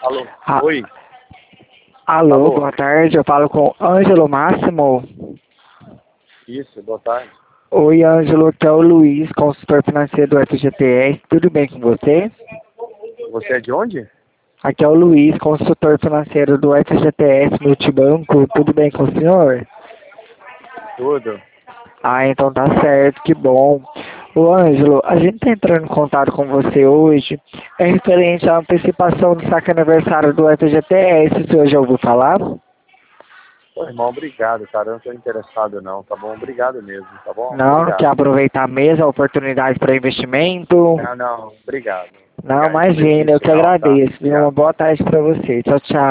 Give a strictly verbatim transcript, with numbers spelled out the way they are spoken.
Alô? Ah, Oi? alô, Alô? boa tarde. Eu falo com Ângelo Máximo. Isso, boa tarde. Oi, Ângelo, aqui é o Luiz, consultor financeiro do F G T S. Tudo bem com você? Você é de onde? Aqui é o Luiz, consultor financeiro do F G T S Multibanco. Tudo bem com o senhor? Tudo. Ah, então tá certo, que bom. Ô Ângelo, a gente tá entrando em contato com você hoje. É referente à antecipação do saque aniversário do F G T S. O senhor já ouviu falar? Pô, irmão, obrigado, cara. Eu não tô interessado não, tá bom? Obrigado mesmo, tá bom? Não, não quer Obrigado. aproveitar mesmo a oportunidade para investimento? Não, não, obrigado. Não, Não imagina, eu existe que não, tá? agradeço. Viu? Uma Obrigado. boa tarde para você. Tchau, tchau.